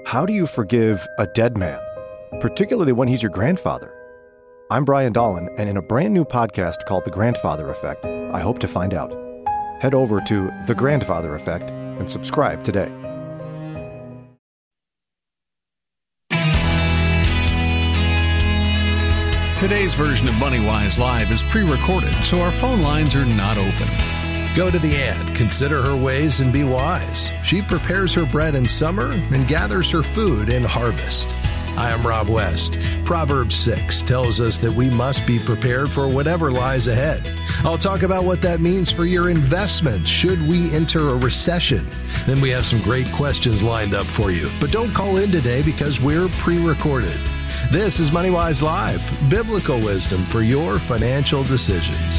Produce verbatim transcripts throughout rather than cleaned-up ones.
How do you forgive a dead man, particularly when he's your grandfather? I'm Brian Dolan, and in a brand new podcast called The Grandfather Effect, I hope to find out. Head over to The Grandfather Effect and subscribe today. Today's version of MoneyWise Live is pre-recorded, so our phone lines are not open. Go to the ad, consider her ways, and be wise. She prepares her bread in summer and gathers her food in harvest. I am Rob West. Proverbs six tells us that we must be prepared for whatever lies ahead. I'll talk about what that means for your investments should we enter a recession. Then we have some great questions lined up for you. But don't call in today because we're pre-recorded. This is MoneyWise Live, biblical wisdom for your financial decisions.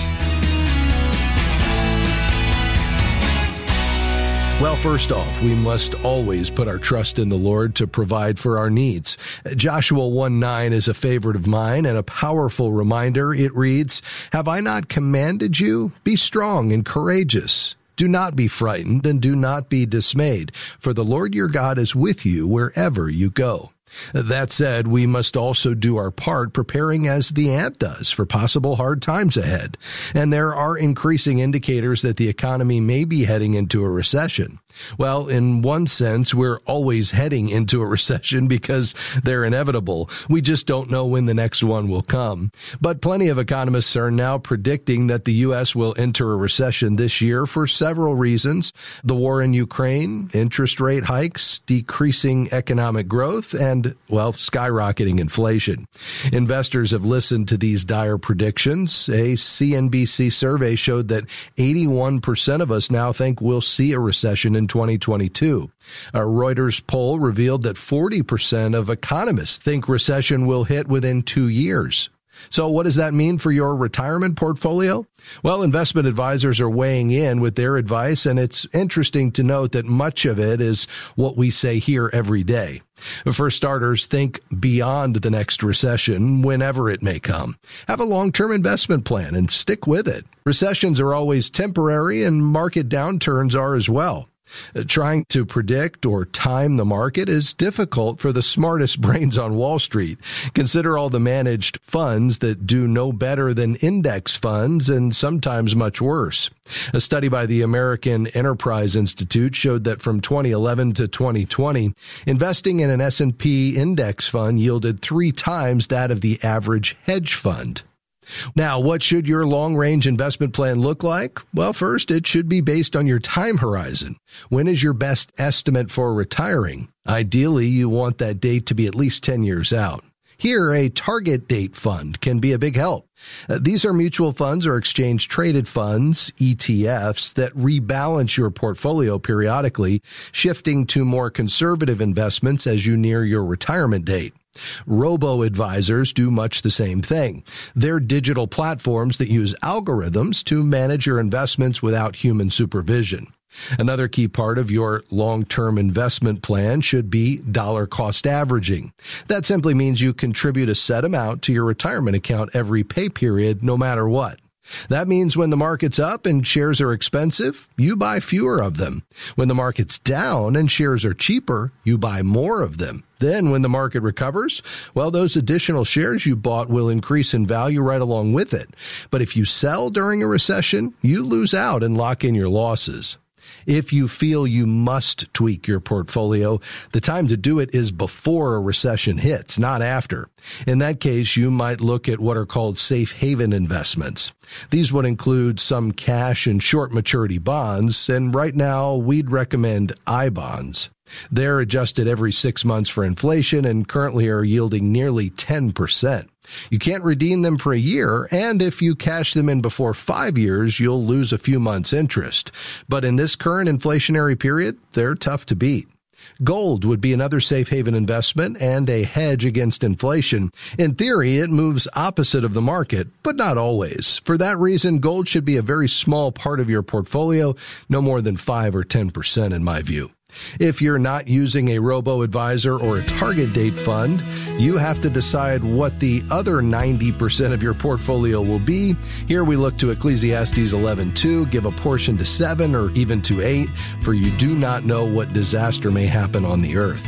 Well, first off, we must always put our trust in the Lord to provide for our needs. Joshua one nine is a favorite of mine and a powerful reminder. It reads, "Have I not commanded you? Be strong and courageous. Do not be frightened and do not be dismayed, for the Lord your God is with you wherever you go." That said, we must also do our part preparing as the ant does for possible hard times ahead. And there are increasing indicators that the economy may be heading into a recession. Well, in one sense, we're always heading into a recession because they're inevitable. We just don't know when the next one will come. But plenty of economists are now predicting that the U S will enter a recession this year for several reasons. The war in Ukraine, interest rate hikes, decreasing economic growth, and, well, skyrocketing inflation. Investors have listened to these dire predictions. A C N B C survey showed that eighty-one percent of us now think we'll see a recession in twenty twenty-two. A Reuters poll revealed that forty percent of economists think recession will hit within two years. So what does that mean for your retirement portfolio? Well, investment advisors are weighing in with their advice, and it's interesting to note that much of it is what we say here every day. For starters, think beyond the next recession, whenever it may come. Have a long-term investment plan and stick with it. Recessions are always temporary, and market downturns are as well. Trying to predict or time the market is difficult for the smartest brains on Wall Street. Consider all the managed funds that do no better than index funds and sometimes much worse. A study by the American Enterprise Institute showed that from twenty eleven to twenty twenty, investing in an S and P index fund yielded three times that of the average hedge fund. Now, what should your long-range investment plan look like? Well, first, it should be based on your time horizon. When is your best estimate for retiring? Ideally, you want that date to be at least ten years out. Here, a target date fund can be a big help. Uh, these are mutual funds or exchange-traded funds, E T Fs, that rebalance your portfolio periodically, shifting to more conservative investments as you near your retirement date. Robo-advisors do much the same thing. They're digital platforms that use algorithms to manage your investments without human supervision. Another key part of your long-term investment plan should be dollar cost averaging. That simply means you contribute a set amount to your retirement account every pay period, no matter what. That means when the market's up and shares are expensive, you buy fewer of them. When the market's down and shares are cheaper, you buy more of them. Then when the market recovers, well, those additional shares you bought will increase in value right along with it. But if you sell during a recession, you lose out and lock in your losses. If you feel you must tweak your portfolio, the time to do it is before a recession hits, not after. In that case, you might look at what are called safe haven investments. These would include some cash and short maturity bonds, and right now we'd recommend I bonds. They're adjusted every six months for inflation and currently are yielding nearly ten percent. You can't redeem them for a year, and if you cash them in before five years, you'll lose a few months' interest. But in this current inflationary period, they're tough to beat. Gold would be another safe haven investment and a hedge against inflation. In theory, it moves opposite of the market, but not always. For that reason, gold should be a very small part of your portfolio, no more than five or ten percent in my view. If you're not using a robo-advisor or a target date fund, you have to decide what the other ninety percent of your portfolio will be. Here we look to Ecclesiastes eleven two, give a portion to seven or even to eight, for you do not know what disaster may happen on the earth.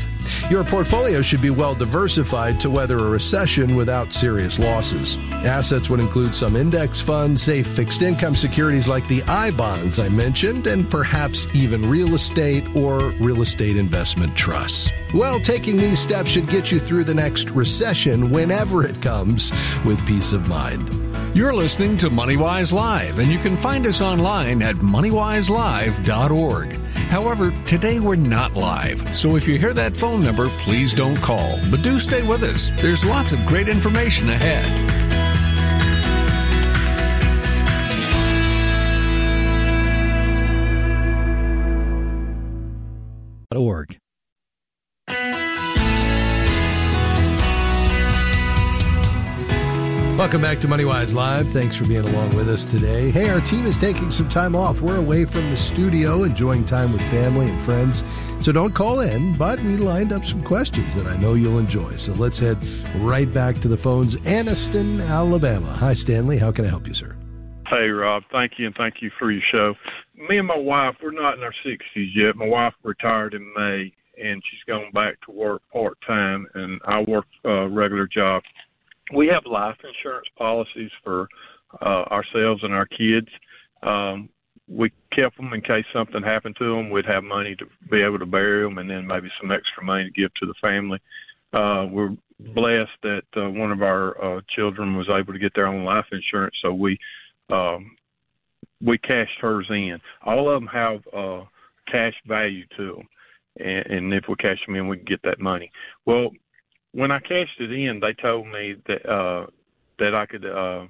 Your portfolio should be well diversified to weather a recession without serious losses. Assets would include some index funds, safe fixed income securities like the I bonds I mentioned, and perhaps even real estate or real estate investment trusts. Well, taking these steps should get you through the next recession whenever it comes with peace of mind. You're listening to MoneyWise Live, and you can find us online at money wise live dot org. However, today we're not live, so if you hear that phone number, please don't call. But do stay with us. There's lots of great information ahead. Org. Welcome back to MoneyWise Live. Thanks for being along with us today. Hey, our team is taking some time off. We're away from the studio, enjoying time with family and friends. So don't call in, but we lined up some questions that I know you'll enjoy. So let's head right back to the phones. Anniston, Alabama. Hi, Stanley. How can I help you, sir? Hey, Rob. Thank you, and thank you for your show. Me and my wife, we're not in our sixties yet. My wife retired in May, and she's gone back to work part-time, and I work a regular job. We have life insurance policies for uh, ourselves and our kids. Um, we kept them in case something happened to them. We'd have money to be able to bury them, and then maybe some extra money to give to the family. Uh, we're blessed that uh, one of our uh, children was able to get their own life insurance, so we um, we cashed hers in. All of them have uh, cash value to them, and, and if we cash them in, we can get that money. Well, when I cashed it in, they told me that uh, that I could uh,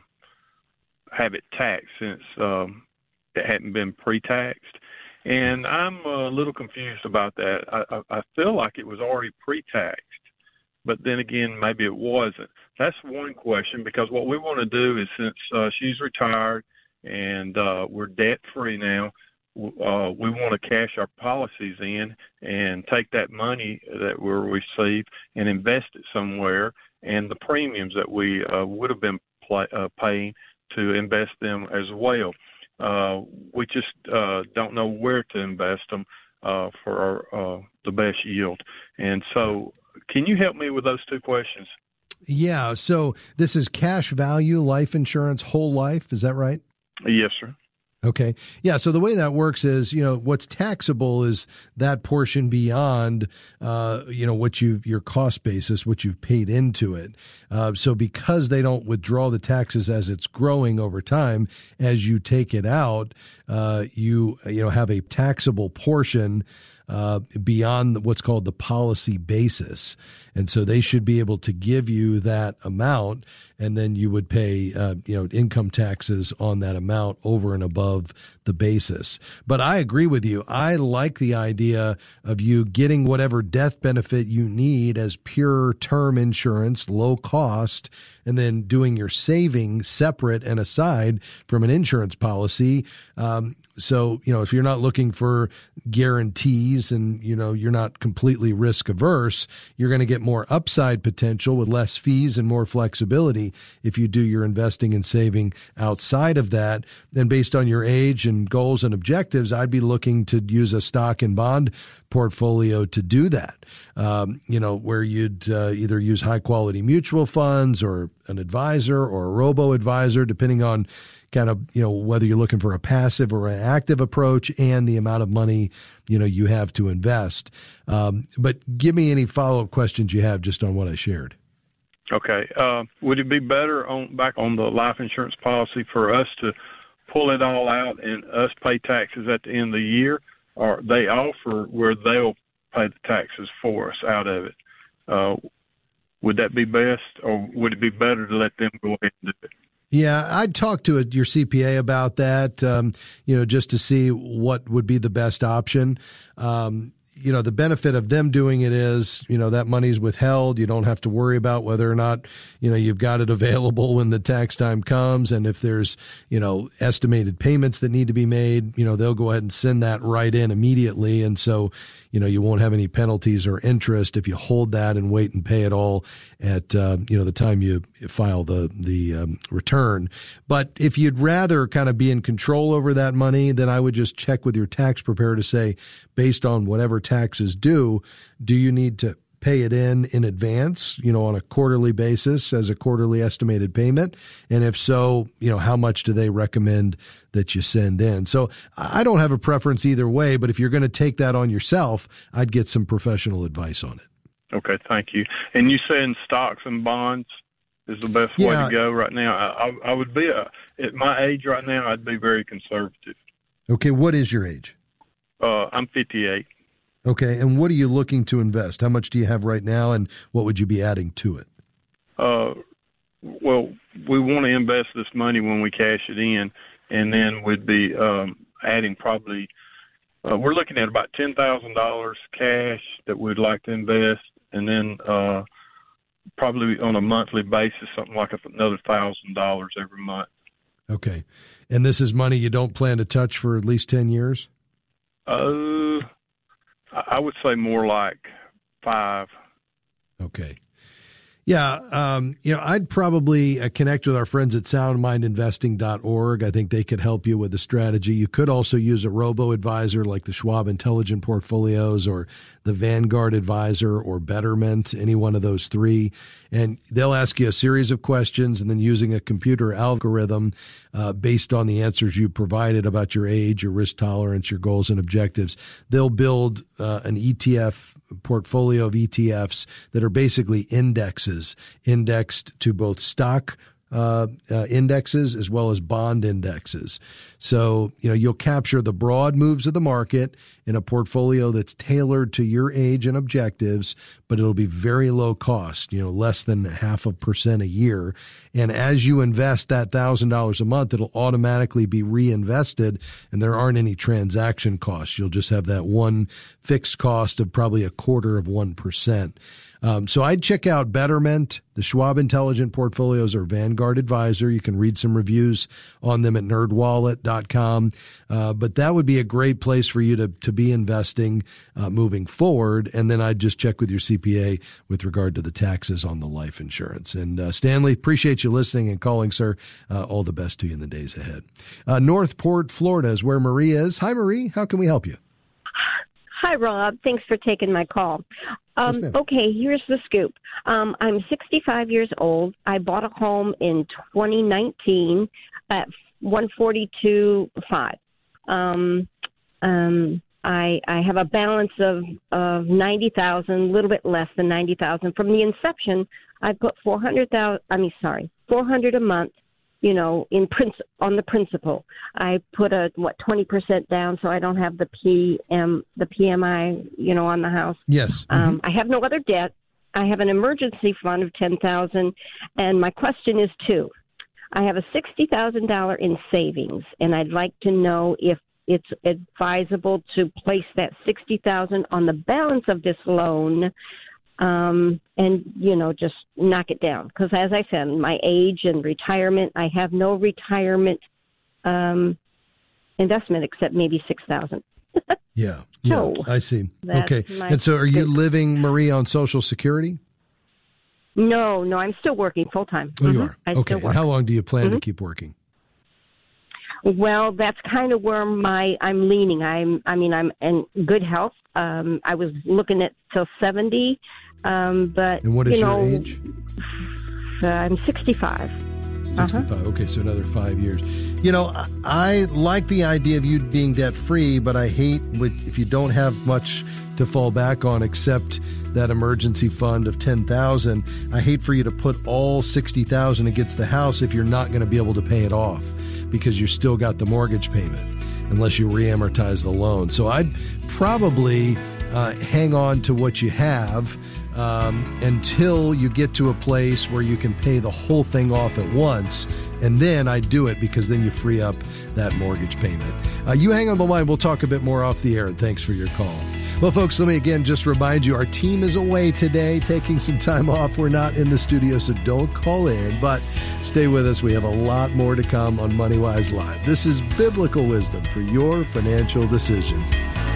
have it taxed since um, it hadn't been pre-taxed, and I'm a little confused about that. I, I, I feel like it was already pre-taxed, but then again, maybe it wasn't. That's one question, because what we want to do is, since uh, she's retired and uh, we're debt-free now, Uh, we want to cash our policies in and take that money that we'll receive and invest it somewhere, and the premiums that we uh, would have been play, uh, paying to invest them as well. Uh, we just uh, don't know where to invest them uh, for our, uh, the best yield. And so can you help me with those two questions? Yeah, so this is cash value life insurance, whole life, is that right? Yes, sir. Okay. Yeah. So the way that works is, you know, what's taxable is that portion beyond, uh, you know, what you've, your cost basis, what you've paid into it. Uh, so because they don't withdraw the taxes as it's growing over time, as you take it out, uh, you, you know, have a taxable portion Uh, beyond what's called the policy basis. And so they should be able to give you that amount, and then you would pay, uh, you know, income taxes on that amount over and above the basis. But I agree with you. I like the idea of you getting whatever death benefit you need as pure term insurance, low cost, and then doing your saving separate and aside from an insurance policy. Um, so, you know, if you're not looking for guarantees and, you know, you're not completely risk averse, you're going to get more upside potential with less fees and more flexibility if you do your investing and saving outside of that. Then based on your age and goals and objectives, I'd be looking to use a stock and bond portfolio to do that, um, you know, where you'd uh, either use high quality mutual funds or an advisor or a robo advisor, depending on kind of, you know, whether you're looking for a passive or an active approach and the amount of money, you know, you have to invest. Um, but give me any follow-up questions you have just on what I shared. Okay. Uh, would it be better on back on the life insurance policy for us to pull it all out and us pay taxes at the end of the year, or they offer where they'll pay the taxes for us out of it? Uh, would that be best, or would it be better to let them go ahead and do it? Yeah, I'd talk to a, your C P A about that, um, you know, just to see what would be the best option. Um, you know, the benefit of them doing it is, you know, that money's withheld. You don't have to worry about whether or not, you know, you've got it available when the tax time comes. And if there's, you know, estimated payments that need to be made, you know, they'll go ahead and send that right in immediately. And so, you know, you won't have any penalties or interest if you hold that and wait and pay it all at, uh, you know, the time you file the, the um, return. But if you'd rather kind of be in control over that money, then I would just check with your tax preparer to say, based on whatever taxes due, do you need to pay it in in advance, you know, on a quarterly basis as a quarterly estimated payment? And if so, you know, how much do they recommend that you send in? So I don't have a preference either way, but if you're going to take that on yourself, I'd get some professional advice on it. Okay, thank you. And you saying stocks and bonds is the best yeah. way to go right now? I, I, I would be, a, at my age right now, I'd be very conservative. Okay, what is your age? Uh, I'm fifty-eight. Okay, and what are you looking to invest? How much do you have right now, and what would you be adding to it? Uh, well, we want to invest this money when we cash it in, and then we'd be um, adding probably, uh, we're looking at about ten thousand dollars cash that we'd like to invest, and then uh, probably on a monthly basis, something like another one thousand dollars every month. Okay, and this is money you don't plan to touch for at least ten years? Uh, I would say more like five. Okay. Yeah, um, you know, I'd probably uh, connect with our friends at sound mind investing dot org. I think they could help you with the strategy. You could also use a robo-advisor like the Schwab Intelligent Portfolios or the Vanguard Advisor or Betterment, any one of those three. And they'll ask you a series of questions, and then using a computer algorithm uh, based on the answers you provided about your age, your risk tolerance, your goals and objectives, they'll build uh, an E T F portfolio of E T Fs that are basically indexes, indexed to both stock uh, uh, indexes as well as bond indexes. So, you know, you'll capture the broad moves of the market in a portfolio that's tailored to your age and objectives, but it'll be very low cost, you know, less than half a percent a year. And as you invest that one thousand dollars a month, it'll automatically be reinvested, and there aren't any transaction costs. You'll just have that one fixed cost of probably a quarter of one percent. Um, so I'd check out Betterment, the Schwab Intelligent Portfolios, or Vanguard Advisor. You can read some reviews on them at nerd wallet dot com. Uh, but that would be a great place for you to, to be investing uh, moving forward. And then I'd just check with your C P A with regard to the taxes on the life insurance. And uh, Stanley, appreciate you listening and calling, sir. Uh, all the best to you in the days ahead. Uh, Northport, Florida is where Marie is. Hi, Marie. How can we help you? Hi, Rob. Thanks for taking my call. Um, yes, okay, here's the scoop. Um, I'm sixty-five years old. I bought a home in twenty nineteen at one forty-two five. Um, um, I, I have a balance of, of ninety thousand, a little bit less than ninety thousand. From the inception, I put four hundred thousand. I mean, sorry, four hundred a month. You know, in princ- on the principal, I put a what twenty percent down, so I don't have the P M the P M I, you know, on the house. Yes. Um, Mm-hmm. I have no other debt. I have an emergency fund of ten thousand, and my question is two. I have a sixty thousand dollar in savings, and I'd like to know if it's advisable to place that sixty thousand on the balance of this loan. Um, and, you know, just knock it down. Because as I said, my age and retirement, I have no retirement um, investment except maybe six thousand dollars. Yeah, yeah, So, I see. that's Okay. my And so are you scoop. living, Marie, on Social Security? No, no, I'm still working full time. Oh, you Mhm. are? I Okay. still And work. how long do you plan to Mhm. keep working? Well, that's kind of where my I'm leaning. I'm I mean I'm in good health. Um, I was looking at till seventy, um, but And what is you your know, age? Uh, I'm sixty-five. sixty-five. Uh-huh. Okay, so another five years. You know, I, I like the idea of you being debt-free, but I hate with, if you don't have much to fall back on except that emergency fund of ten thousand dollars. I hate for you to put all sixty thousand dollars against the house if you're not going to be able to pay it off because you still got the mortgage payment unless you re-amortize the loan. So I'd probably uh, hang on to what you have Um, until you get to a place where you can pay the whole thing off at once. And then I do it because then you free up that mortgage payment. Uh, you hang on the line. We'll talk a bit more off the air. And thanks for your call. Well, folks, let me again just remind you, our team is away today, taking some time off. We're not in the studio, so don't call in. But stay with us. We have a lot more to come on MoneyWise Live. This is biblical wisdom for your financial decisions.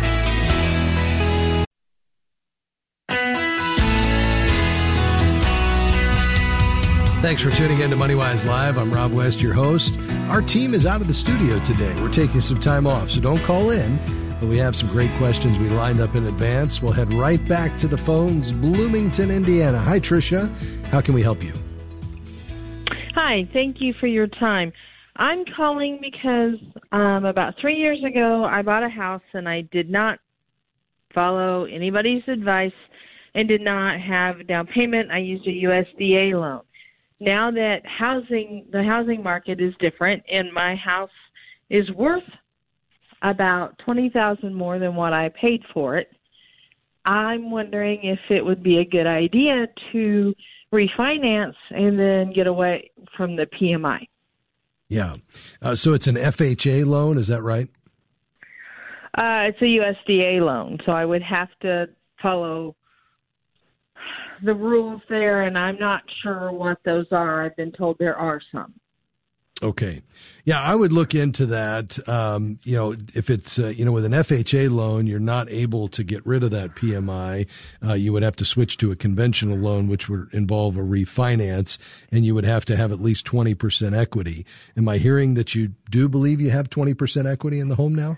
Thanks for tuning in to MoneyWise Live. I'm Rob West, your host. Our team is out of the studio today. We're taking some time off, so don't call in. But we have some great questions we lined up in advance. We'll head right back to the phones, Bloomington, Indiana. Hi, Tricia. How can we help you? Hi, thank you for your time. I'm calling because um, about three years ago, I bought a house and I did not follow anybody's advice and did not have a down payment. I used a U S D A loan. Now that housing, the housing market is different, and my house is worth about twenty thousand dollars more than what I paid for it, I'm wondering if it would be a good idea to refinance and then get away from the P M I. Yeah. Uh, so it's an F H A loan, is that right? Uh, it's a U S D A loan, so I would have to follow the rules there, and I'm not sure what those are. I've been told there are some. Okay. Yeah, I would look into that. Um, you know, if it's, uh, you know, with an F H A loan, you're not able to get rid of that P M I. Uh, you would have to switch to a conventional loan, which would involve a refinance, and you would have to have at least twenty percent equity. Am I hearing that you do believe you have twenty percent equity in the home now?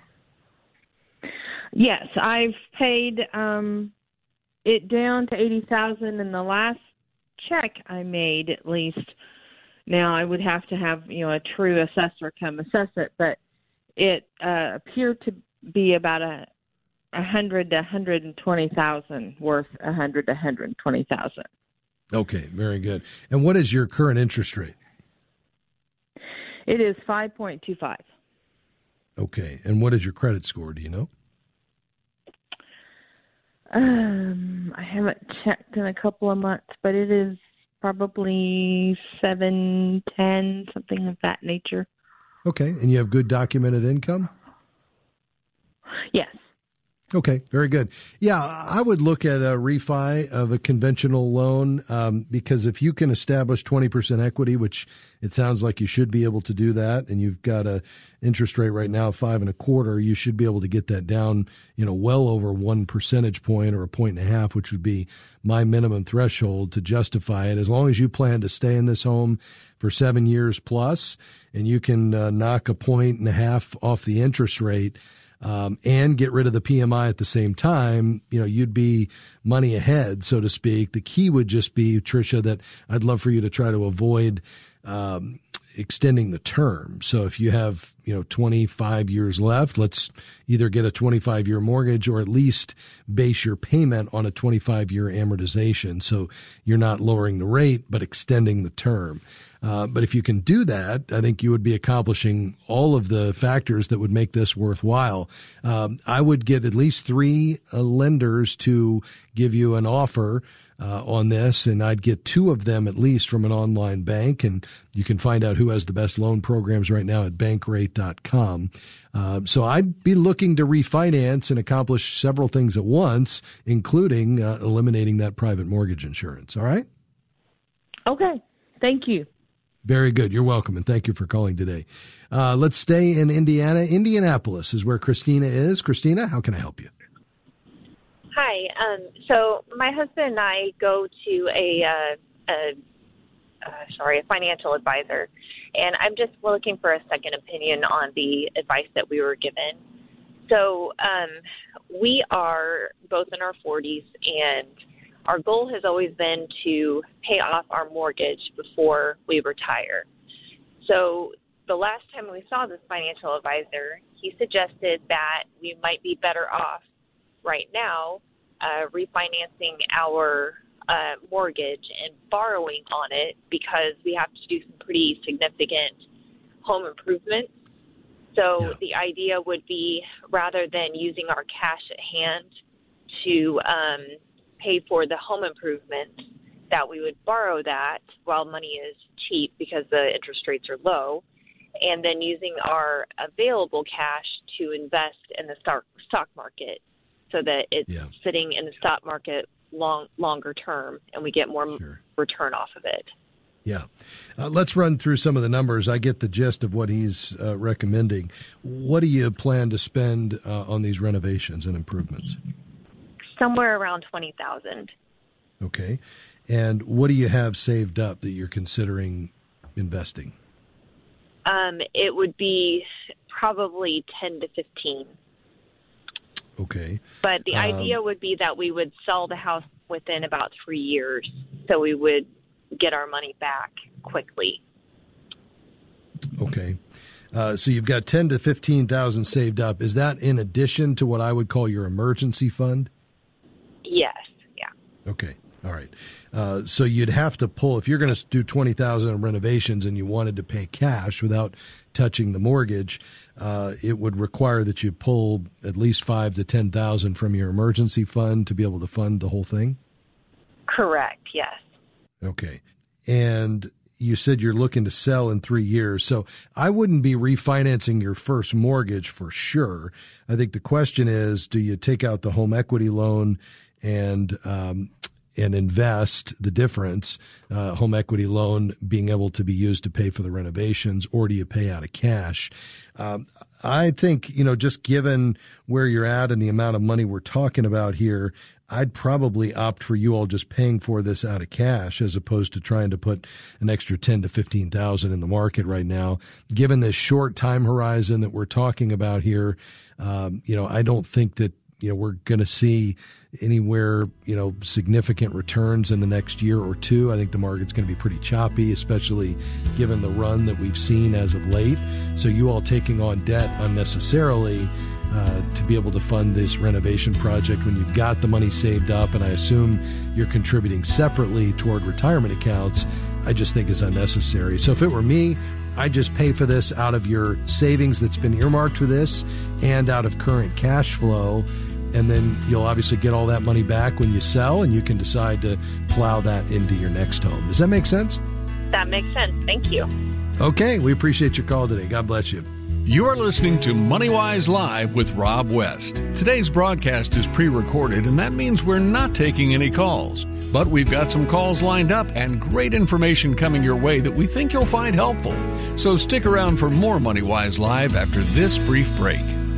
Yes, I've paid um, it down to eighty thousand dollars in the last check I made, at least. Now, I would have to have, you know, a true assessor come assess it, but it uh, appeared to be about a one hundred to one hundred twenty thousand, worth one hundred to one hundred twenty thousand. Okay, very good. And what is your current interest rate? It is five point two five. Okay, and what is your credit score? Do you know? Um, I haven't checked in a couple of months, but it is probably seven, ten, something of that nature. Okay, and you have good documented income? Yes. Okay, very good. Yeah, I would look at a refi of a conventional loan um, because if you can establish twenty percent equity, which it sounds like you should be able to do that, and you've got a interest rate right now of five and a quarter, you should be able to get that down, you know, well over one percentage point or a point and a half, which would be my minimum threshold to justify it. As long as you plan to stay in this home for seven years plus, and you can uh, knock a point and a half off the interest rate, Um, and get rid of the P M I at the same time, you know, you'd be money ahead, so to speak. The key would just be, Tricia, that I'd love for you to try to avoid um, extending the term. So if you have, you know, twenty-five years left, let's either get a twenty-five year mortgage or at least base your payment on a twenty-five year amortization. So you're not lowering the rate, but extending the term. Uh, but if you can do that, I think you would be accomplishing all of the factors that would make this worthwhile. Um, I would get at least three uh, lenders to give you an offer uh, on this, and I'd get two of them at least from an online bank, and you can find out who has the best loan programs right now at bankrate dot com. Uh, so I'd be looking to refinance and accomplish several things at once, including uh, eliminating that private mortgage insurance. All right? Okay. Thank you. Very good. You're welcome, and thank you for calling today. Uh, let's stay in Indiana. Indianapolis is where Christina is. Christina, how can I help you? Hi. Um, so my husband and I go to a, uh, a uh, sorry, a financial advisor, and I'm just looking for a second opinion on the advice that we were given. So um, we are both in our forties, and our goal has always been to pay off our mortgage before we retire. So the last time we saw this financial advisor, he suggested that we might be better off right now uh, refinancing our uh, mortgage and borrowing on it because we have to do some pretty significant home improvements. So yeah. The idea would be rather than using our cash at hand to um, pay for the home improvements, that we would borrow that while money is cheap because the interest rates are low, and then using our available cash to invest in the stock stock market so that it's yeah. sitting in the stock market long longer term and we get more sure. return off of it. Yeah. Uh, let's run through some of the numbers. I get the gist of what he's uh, recommending. What do you plan to spend uh, on these renovations and improvements? Somewhere around twenty thousand dollars. Okay. And what do you have saved up that you're considering investing? Um, it would be probably ten to fifteen. Okay. But the Um, idea would be that we would sell the house within about three years, so we would get our money back quickly. Okay. Uh, so you've got ten to fifteen thousand saved up. Is that in addition to what I would call your emergency fund? Yes. Yeah. Okay. All right. Uh, so you'd have to pull, if you're going to do twenty thousand in renovations and you wanted to pay cash without touching the mortgage, uh, it would require that you pull at least five to ten thousand from your emergency fund to be able to fund the whole thing. Correct. Yes. Okay. And you said you're looking to sell in three years. So I wouldn't be refinancing your first mortgage for sure. I think the question is, do you take out the home equity loan and, um, and invest the difference, uh, home equity loan being able to be used to pay for the renovations, or do you pay out of cash? Um, I think, you know, just given where you're at and the amount of money we're talking about here, I'd probably opt for you all just paying for this out of cash as opposed to trying to put an extra ten to fifteen thousand in the market right now. Given this short time horizon that we're talking about here, um, you know, I don't think that, you know, we're going to see anywhere, you know, significant returns in the next year or two. I think the market's going to be pretty choppy, especially given the run that we've seen as of late. So you all taking on debt unnecessarily uh, to be able to fund this renovation project when you've got the money saved up, and I assume you're contributing separately toward retirement accounts, I just think is unnecessary. So if it were me, I'd just pay for this out of your savings that's been earmarked for this and out of current cash flow. And then you'll obviously get all that money back when you sell, and you can decide to plow that into your next home. Does that make sense? That makes sense. Thank you. Okay. We appreciate your call today. God bless you. You're listening to MoneyWise Live with Rob West. Today's broadcast is pre-recorded, and that means we're not taking any calls. But we've got some calls lined up and great information coming your way that we think you'll find helpful. So stick around for more MoneyWise Live after this brief break.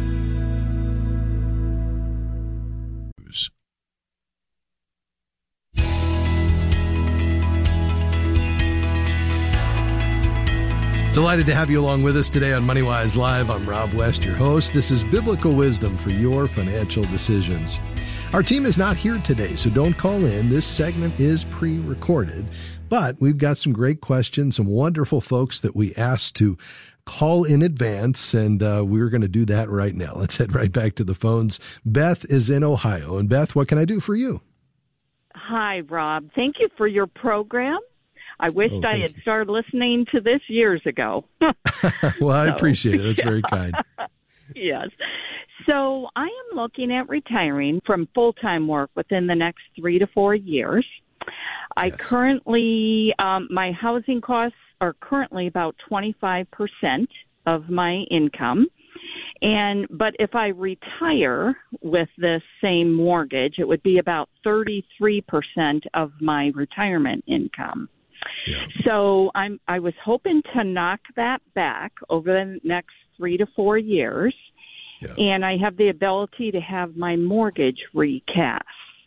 Delighted to have you along with us today on MoneyWise Live. I'm Rob West, your host. This is biblical wisdom for your financial decisions. Our team is not here today, so don't call in. This segment is pre-recorded, but we've got some great questions, some wonderful folks that we asked to call in advance, and uh, we're going to do that right now. Let's head right back to the phones. Beth is in Ohio. And Beth, what can I do for you? Hi, Rob. Thank you for your program. I wished oh, I had you. started listening to this years ago. Well, I so, appreciate it. That's yeah. very kind. Yes. So I am looking at retiring from full-time work within the next three to four years. I Yes. currently, um, my housing costs are currently about twenty-five percent of my income. And but if I retire with this same mortgage, it would be about thirty-three percent of my retirement income. Yeah. So I'm I was hoping to knock that back over the next three to four years, Yeah. and I have the ability to have my mortgage recast.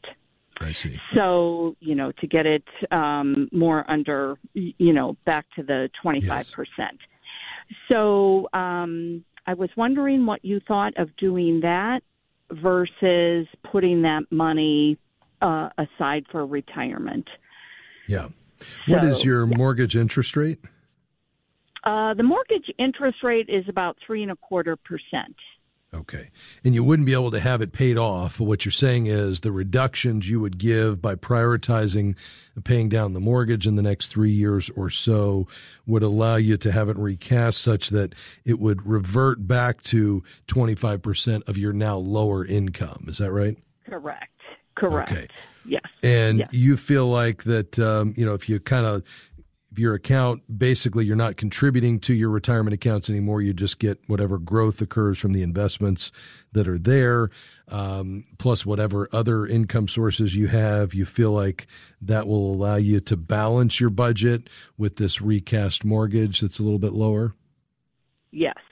I see. So, you know, to get it um, more under, you know, back to the twenty-five percent. Yes. So um, I was wondering what you thought of doing that versus putting that money uh, aside for retirement. Yeah. What So, is your yeah. mortgage interest rate? Uh, the mortgage interest rate is about three and a quarter percent. Okay. And you wouldn't be able to have it paid off. But what you're saying is the reductions you would give by prioritizing paying down the mortgage in the next three years or so would allow you to have it recast such that it would revert back to twenty-five percent of your now lower income. Is that right? Correct. Correct. Okay. Yes. And yes. you feel like that, um, you know, if you kind of, if your account, basically you're not contributing to your retirement accounts anymore, you just get whatever growth occurs from the investments that are there, um, plus whatever other income sources you have, you feel like that will allow you to balance your budget with this recast mortgage that's a little bit lower? Yes.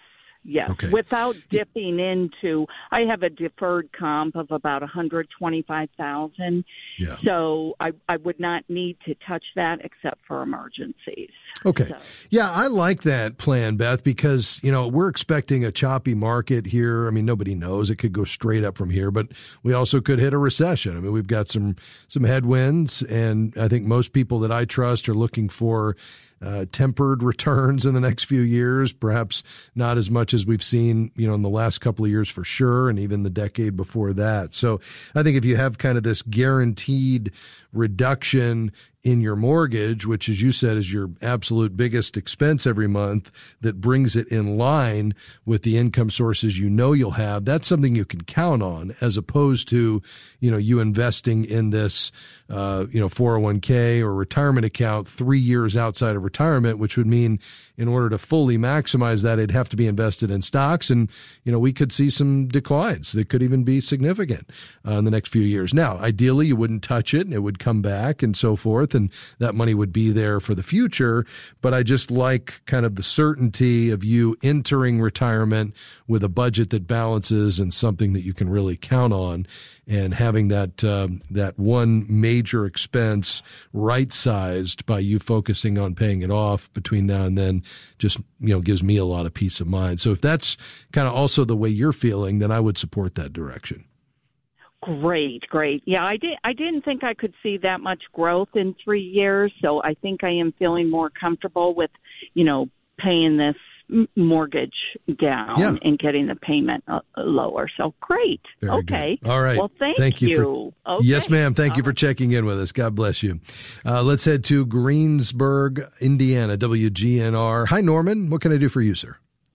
yes, Okay. without dipping into. I have a deferred comp of about one hundred twenty-five thousand, Yeah. so I, I would not need to touch that except for emergencies. Okay. So. Yeah, I like that plan, Beth, because, you know, we're expecting a choppy market here. I mean, nobody knows. It could go straight up from here, but we also could hit a recession. I mean, we've got some some headwinds, and I think most people that I trust are looking for Uh, tempered returns in the next few years, perhaps not as much as we've seen, you know, in the last couple of years for sure, and even the decade before that. So I think if you have kind of this guaranteed reduction in your mortgage, which, as you said, is your absolute biggest expense every month, that brings it in line with the income sources you know you'll have, that's something you can count on, as opposed to, you know, you investing in this, uh, you know, four oh one k or retirement account three years outside of retirement, which would mean in order to fully maximize that, it'd have to be invested in stocks. And, you know, we could see some declines that could even be significant uh, in the next few years. Now, ideally, you wouldn't touch it and it would come back and so forth, and that money would be there for the future. But I just like kind of the certainty of you entering retirement with a budget that balances and something that you can really count on, and having that um, that one major expense right-sized by you focusing on paying it off between now and then just, you know, gives me a lot of peace of mind. So if that's kind of also the way you're feeling, then I would support that direction. Great, great. Yeah, I did. I didn't think I could see that much growth in three years, so I think I am feeling more comfortable with, you know, paying this mortgage down yeah. and getting the payment uh, lower. So great. Very okay. Good. All right. Well, thank, thank you. you. For, okay. Yes, ma'am. Thank All you for right. checking in with us. God bless you. Uh, let's head to Greensburg, Indiana, W G N R. Hi, Norman. What can I do for you, sir?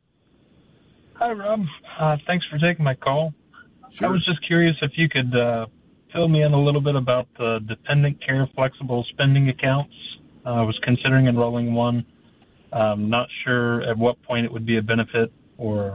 Hi, Rob. Uh, thanks for taking my call. Sure. I was just curious if you could uh, fill me in a little bit about the dependent care flexible spending accounts. Uh, I was considering enrolling one. Um, not sure at what point it would be a benefit or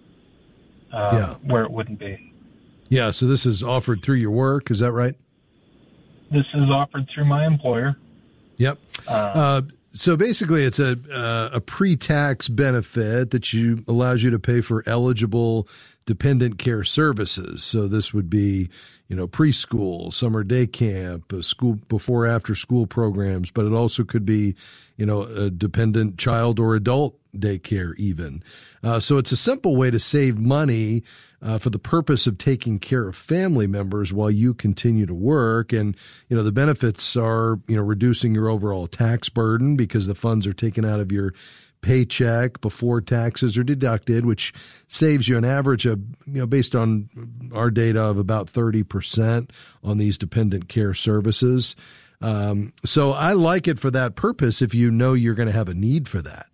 uh, yeah. where it wouldn't be. Yeah, so this is offered through your work. Is that right? This is offered through my employer. Yep. Uh, Uh, so basically, it's a uh, a pre-tax benefit that you allows you to pay for eligible dependent care services. So this would be, you know, preschool, summer day camp, uh, school before after school programs, but it also could be, you know, a dependent child or adult daycare even. Uh, so it's a simple way to save money uh, for the purpose of taking care of family members while you continue to work. And, you know, the benefits are, you know, reducing your overall tax burden because the funds are taken out of your paycheck before taxes are deducted, which saves you an average of, you know, based on our data, of about thirty percent on these dependent care services. Um, so I like it for that purpose if you know you're going to have a need for that.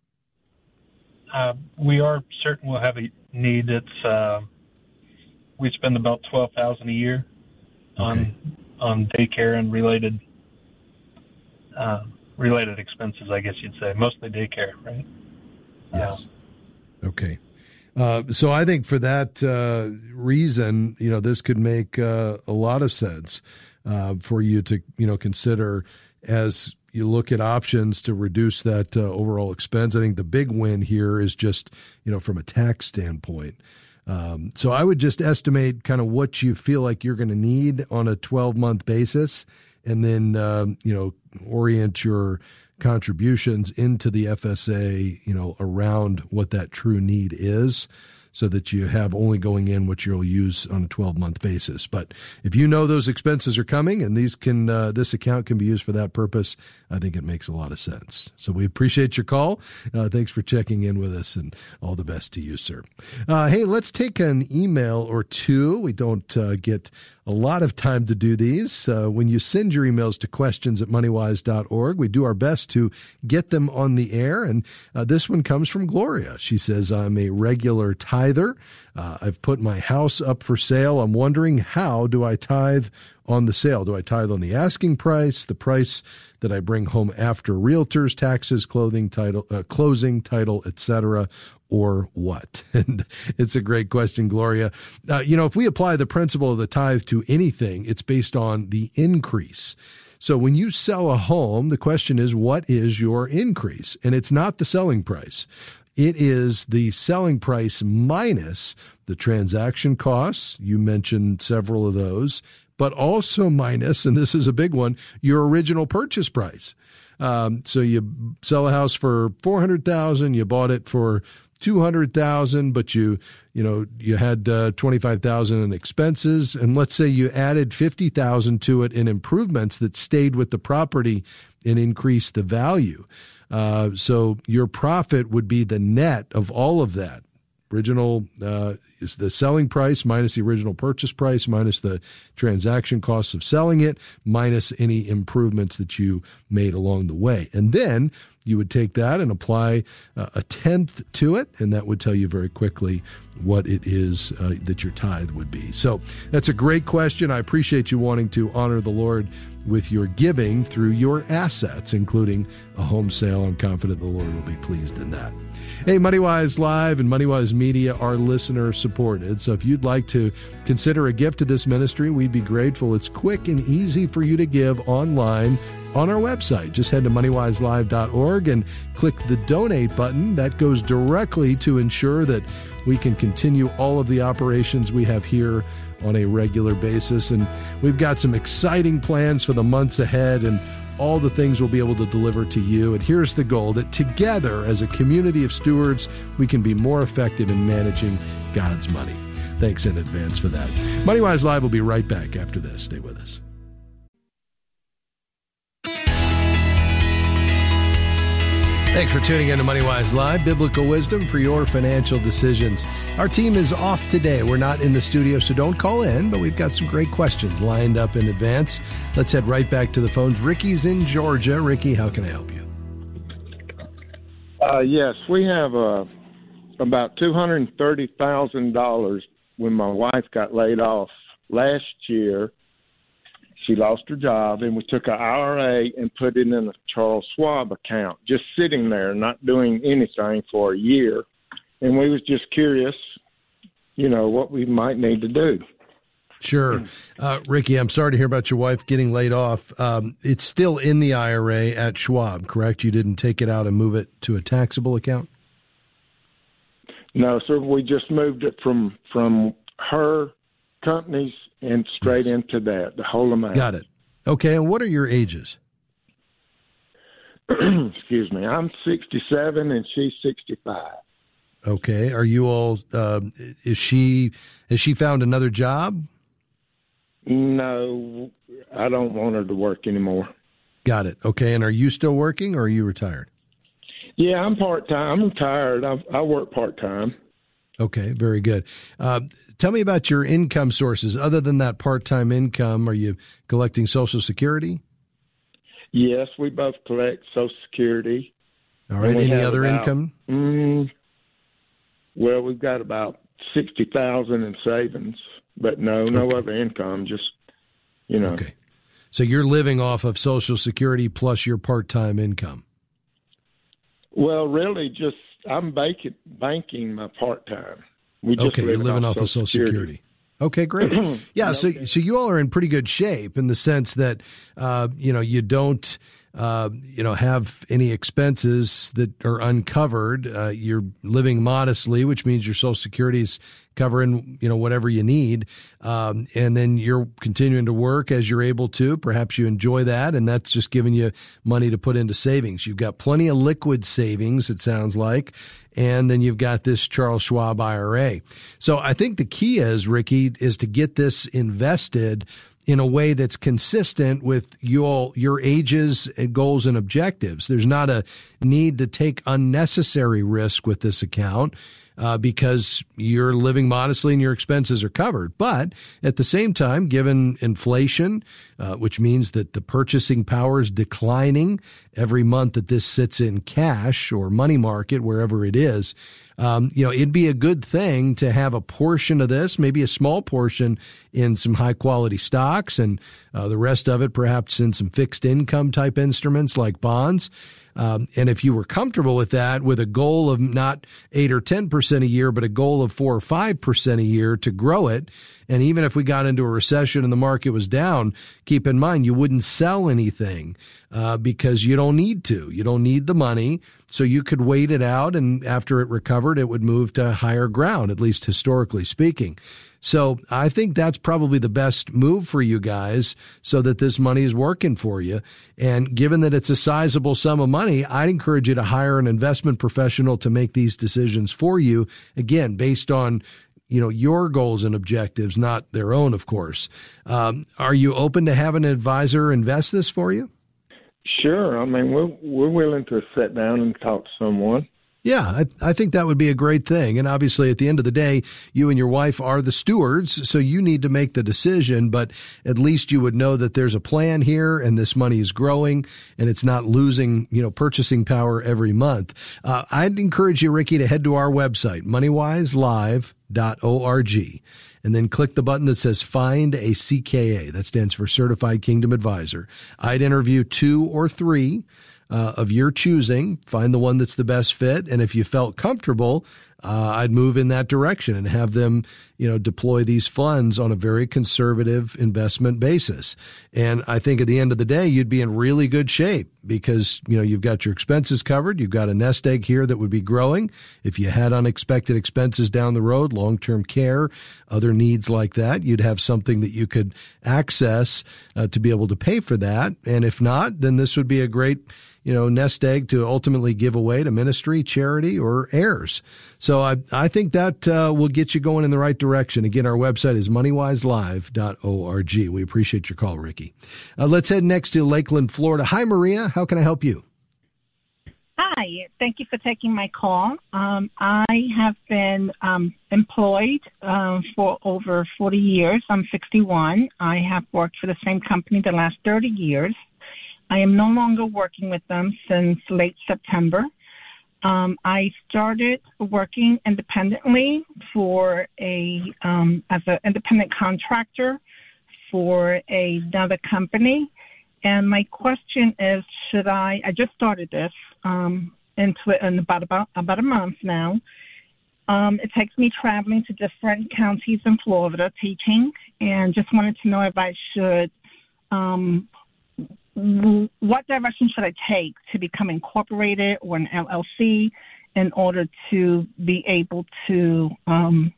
Uh, we are certain we'll have a need. It's uh, we spend about twelve thousand dollars a year on Okay. on daycare and related uh, related expenses, I guess you'd say, mostly daycare, right? Yes. Okay. Uh, so I think for that uh, reason, you know, this could make uh, a lot of sense uh, for you to, you know, consider as you look at options to reduce that uh, overall expense. I think the big win here is just, you know, from a tax standpoint. Um, so I would just estimate kind of what you feel like you're going to need on a twelve-month basis, and then, um, you know, orient your contributions into the F S A, you know, around what that true need is, so that you have only going in what you'll use on a twelve-month basis. But if you know those expenses are coming and these can, uh, this account can be used for that purpose, I think it makes a lot of sense. So we appreciate your call. Uh, thanks for checking in with us, and all the best to you, sir. Uh, hey, let's take an email or two. We don't uh, get a lot of time to do these. Uh, when you send your emails to questions at moneywise dot org, we do our best to get them on the air. And uh, this one comes from Gloria. She says, I'm a regular tither. Uh, I've put my house up for sale. I'm wondering, how do I tithe on the sale? Do I tithe on the asking price, the price that I bring home after realtors, taxes, clothing, title, uh, closing, title, et cetera, or what? And it's a great question, Gloria. Uh, you know, if we apply the principle of the tithe to anything, it's based on the increase. So when you sell a home, the question is, what is your increase? And it's not the selling price. It is the selling price minus the transaction costs. You mentioned several of those, but also minus, and this is a big one, your original purchase price. Um, so you sell a house for four hundred thousand dollars, you bought it for two hundred thousand dollars, but you, you know, you had uh, twenty-five thousand dollars in expenses, and let's say you added fifty thousand dollars to it in improvements that stayed with the property and increased the value. Uh, so your profit would be the net of all of that. Original uh, is the selling price minus the original purchase price minus the transaction costs of selling it minus any improvements that you made along the way. And then you would take that and apply uh, a tenth to it, and that would tell you very quickly what it is uh, that your tithe would be. So that's a great question. I appreciate you wanting to honor the Lord with your giving through your assets, including a home sale. I'm confident the Lord will be pleased in that. Hey, MoneyWise Live and MoneyWise Media are listener supported. So if you'd like to consider a gift to this ministry, we'd be grateful. It's quick and easy for you to give online on our website. Just head to money wise live dot org and click the donate button. That goes directly to ensure that we can continue all of the operations we have here on a regular basis. And we've got some exciting plans for the months ahead and all the things we'll be able to deliver to you. And here's the goal, that together as a community of stewards, we can be more effective in managing God's money. Thanks in advance for that. MoneyWise Live will be right back after this. Stay with us. Thanks for tuning in to MoneyWise Live, biblical wisdom for your financial decisions. Our team is off today. We're not in the studio, so don't call in, but we've got some great questions lined up in advance. Let's head right back to the phones. Ricky's in Georgia. Ricky, how can I help you? Uh, yes, we have uh, about two hundred thirty thousand dollars when my wife got laid off last year. She lost her job, and we took an I R A and put it in a Charles Schwab account, just sitting there, not doing anything for a year. And we was just curious, you know, what we might need to do. Sure. Uh, Ricky, I'm sorry to hear about your wife getting laid off. Um, it's still in the I R A at Schwab, correct? You didn't take it out and move it to a taxable account? No, sir. We just moved it from from her companies and straight yes. into that, the whole amount. Got it. Okay, and what are your ages? Excuse me. I'm sixty-seven and she's sixty-five. Okay. Are you all, uh, is she, has she found another job? No, I don't want her to work anymore. Got it. Okay, and are you still working or are you retired? Yeah, I'm part-time. I'm retired. I, I work part-time. Okay, very good. Uh, tell me about your income sources. Other than that part-time income, are you collecting Social Security? Yes, we both collect Social Security. All right, any other about, income? Mm, well, we've got about sixty thousand dollars in savings, but no, no okay. other income, just, you know. Okay, so you're living off of Social Security plus your part-time income? Well, really just I'm banking, banking my part-time. We just okay, you're living off, off of Social Security. Security. Okay, great. Yeah, so so you all are in pretty good shape in the sense that, uh, you know, you don't, uh, you know, have any expenses that are uncovered. Uh, you're living modestly, which means your Social Security is covering, you know, whatever you need. Um, and then you're continuing to work as you're able to. Perhaps you enjoy that, and that's just giving you money to put into savings. You've got plenty of liquid savings, it sounds like, and then you've got this Charles Schwab I R A. So I think the key is, Ricky, is to get this invested in a way that's consistent with your, your ages and goals and objectives. There's not a need to take unnecessary risk with this account. Uh, because you're living modestly and your expenses are covered. But at the same time, given inflation, uh, which means that the purchasing power is declining every month that this sits in cash or money market, wherever it is, um, you know, it'd be a good thing to have a portion of this, maybe a small portion in some high quality stocks and uh, the rest of it perhaps in some fixed income type instruments like bonds. Um, and if you were comfortable with that, with a goal of not eight or ten percent a year, but a goal of four or five percent a year to grow it, and even if we got into a recession and the market was down, keep in mind you wouldn't sell anything uh, because you don't need to. You don't need the money. So you could wait it out, and after it recovered, it would move to higher ground, at least historically speaking. So I think that's probably the best move for you guys so that this money is working for you. And given that it's a sizable sum of money, I'd encourage you to hire an investment professional to make these decisions for you, again, based on you know, your goals and objectives, not their own, of course. Um, are you open to having an advisor invest this for you? Sure. I mean, we're, we're willing to sit down and talk to someone. Yeah, I, I think that would be a great thing. And obviously, at the end of the day, you and your wife are the stewards, so you need to make the decision. But at least you would know that there's a plan here, and this money is growing, and it's not losing, you know, purchasing power every month. Uh, I'd encourage you, Ricky, to head to our website, money wise live dot org, and then click the button that says Find a C K A. That stands for Certified Kingdom Advisor. I'd interview two or three Uh, of your choosing, find the one that's the best fit. And if you felt comfortable, uh, I'd move in that direction and have them, you know, deploy these funds on a very conservative investment basis. And I think at the end of the day, you'd be in really good shape because, you know, you've got your expenses covered. You've got a nest egg here that would be growing. If you had unexpected expenses down the road, long-term care, other needs like that, you'd have something that you could access uh, to be able to pay for that. And if not, then this would be a great, you know, nest egg to ultimately give away to ministry, charity, or heirs. So I I think that uh, will get you going in the right direction. Again, our website is money wise live dot org. We appreciate your call, Ricky. Uh, let's head next to Lakeland, Florida. Hi, Maria. How can I help you? Hi. Thank you for taking my call. Um, I have been um, employed uh, for over forty years. I'm sixty-one. I have worked for the same company the last thirty years. I am no longer working with them since late September. Um, I started working independently for a um, as an independent contractor for another company. And my question is, should I? I just started this um, in, in about about about a month now. Um, it takes me traveling to different counties in Florida teaching, and just wanted to know if I should. Um, What direction should I take to become incorporated or an L L C in order to be able to um,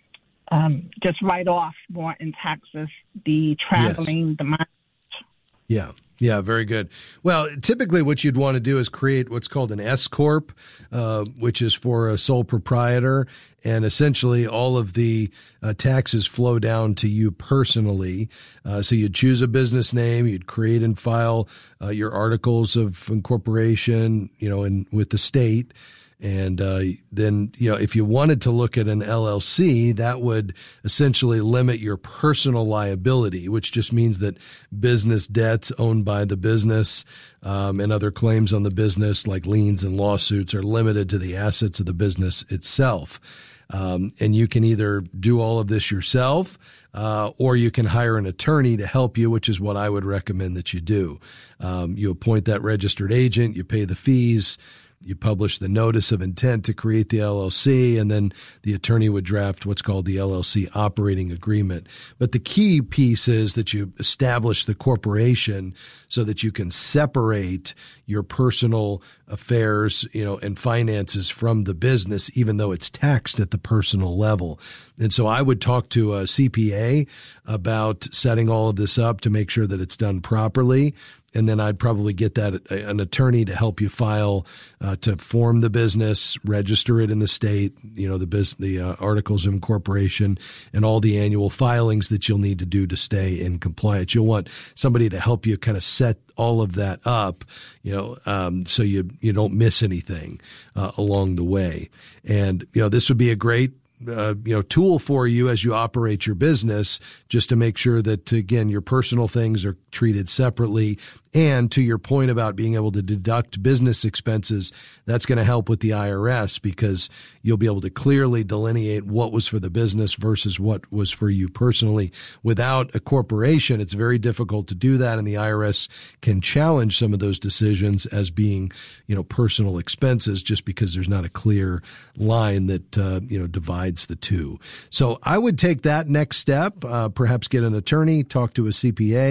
um, just write off more in taxes the traveling, yes. the mileage? Yeah. Yeah, very good. Well, typically what you'd want to do is create what's called an S corp, uh, which is for a sole proprietor. And essentially all of the uh, taxes flow down to you personally. Uh, so you'd choose a business name, you'd create and file uh, your articles of incorporation, you know, in, with the state. And uh, then, you know, if you wanted to look at an L L C, that would essentially limit your personal liability, which just means that business debts owned by the business um, and other claims on the business, like liens and lawsuits, are limited to the assets of the business itself. Um, and you can either do all of this yourself uh, or you can hire an attorney to help you, which is what I would recommend that you do. Um, you appoint that registered agent, you pay the fees, you publish the notice of intent to create the L L C, and then the attorney would draft what's called the L L C operating agreement. But the key piece is that you establish the corporation so that you can separate your personal affairs, you know, and finances from the business, even though it's taxed at the personal level. And so I would talk to a C P A about setting all of this up to make sure that it's done properly. And then I'd probably get that an attorney to help you file uh, to form the business, register it in the state, you know, the biz, the uh, articles of incorporation, and all the annual filings that you'll need to do to stay in compliance. You'll want somebody to help you kind of set all of that up, you know, um, so you you don't miss anything uh, along the way. And you know, this would be a great Uh, you know, tool for you as you operate your business, just to make sure that, again, your personal things are treated separately. And to your point about being able to deduct business expenses, that's going to help with the I R S because you'll be able to clearly delineate what was for the business versus what was for you personally. Without a corporation, it's very difficult to do that, and the I R S can challenge some of those decisions as being, you know, personal expenses just because there's not a clear line that, uh, you know, divides the two. So I would take that next step, uh, perhaps get an attorney, talk to a C P A,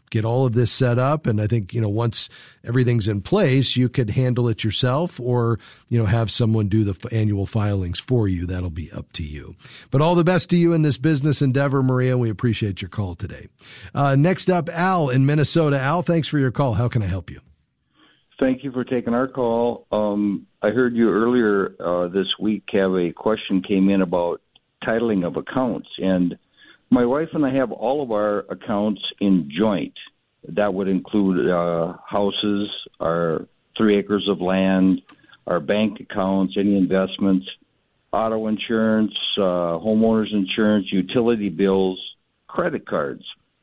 get all of this set up. And I think, you know, once everything's in place, you could handle it yourself or, you know, have someone do the f- annual filings for you. That'll be up to you. But all the best to you in this business endeavor, Maria. We appreciate your call today. Uh, next up, Al in Minnesota. Al, thanks for your call. How can I help you? Thank you for taking our call. Um, I heard you earlier uh, this week have a question came in about titling of accounts. And my wife and I have all of our accounts in joint. That would include uh, houses, our three acres of land, our bank accounts, any investments, auto insurance, uh, homeowners insurance, utility bills, credit cards.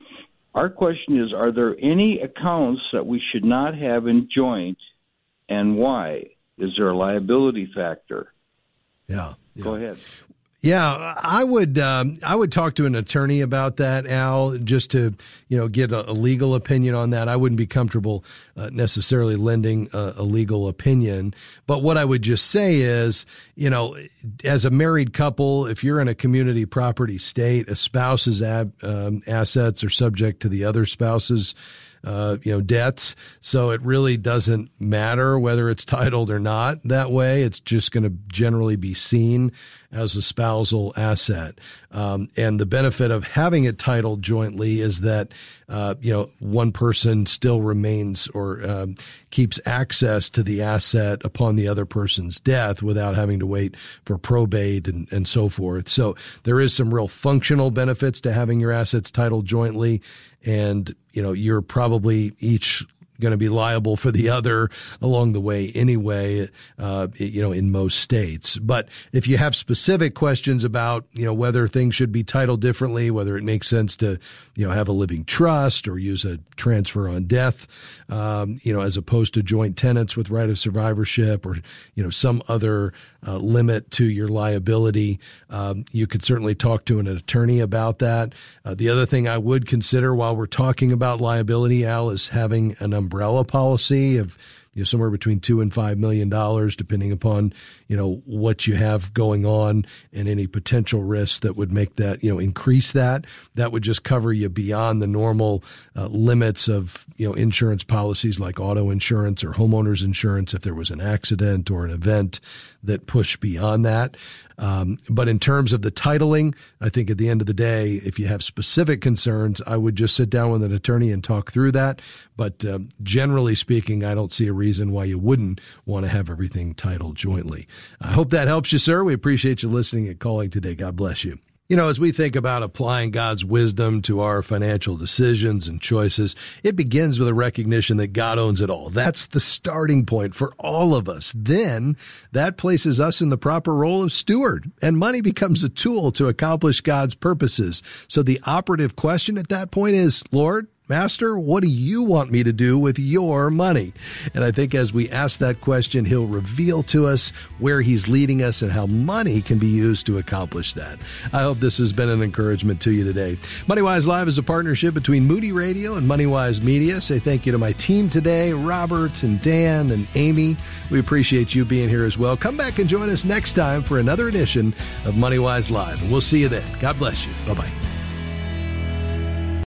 Our question is, are there any accounts that we should not have in joint, and why? Is there a liability factor? Yeah. yeah. Go ahead. Yeah, I would um, I would talk to an attorney about that, Al, just to, you know, get a, a legal opinion on that. I wouldn't be comfortable uh, necessarily lending a, a legal opinion. But what I would just say is, you know, as a married couple, if you're in a community property state, a spouse's ab, um, assets are subject to the other spouse's Uh, you know, debts. So it really doesn't matter whether it's titled or not that way. It's just going to generally be seen as a spousal asset. Um, and the benefit of having it titled jointly is that, uh, you know, one person still remains or um, keeps access to the asset upon the other person's death without having to wait for probate and, and so forth. So there is some real functional benefits to having your assets titled jointly. And, you know, you're probably each going to be liable for the other along the way anyway, uh, you know, in most states. But if you have specific questions about, you know, whether things should be titled differently, whether it makes sense to, you know, have a living trust or use a transfer on death, um, you know, as opposed to joint tenants with right of survivorship or, you know, some other uh, limit to your liability, um, you could certainly talk to an attorney about that. Uh, the other thing I would consider while we're talking about liability, Al, is having an umbrella policy of, you know, somewhere between two and five million dollars, depending upon, you know, what you have going on and any potential risks that would make that, you know, increase that. That would just cover you beyond the normal uh, limits of, you know, insurance policies like auto insurance or homeowners insurance if there was an accident or an event that pushed beyond that. Um, but in terms of the titling, I think at the end of the day, if you have specific concerns, I would just sit down with an attorney and talk through that. But um, generally speaking, I don't see a reason why you wouldn't want to have everything titled jointly. I hope that helps you, sir. We appreciate you listening and calling today. God bless you. You know, as we think about applying God's wisdom to our financial decisions and choices, it begins with a recognition that God owns it all. That's the starting point for all of us. Then that places us in the proper role of steward, and money becomes a tool to accomplish God's purposes. So the operative question at that point is, Lord, Master, what do you want me to do with your money? And I think as we ask that question, he'll reveal to us where he's leading us and how money can be used to accomplish that. I hope this has been an encouragement to you today. MoneyWise Live is a partnership between Moody Radio and MoneyWise Media. Say thank you to my team today, Robert and Dan and Amy. We appreciate you being here as well. Come back and join us next time for another edition of MoneyWise Live. And we'll see you then. God bless you. Bye-bye.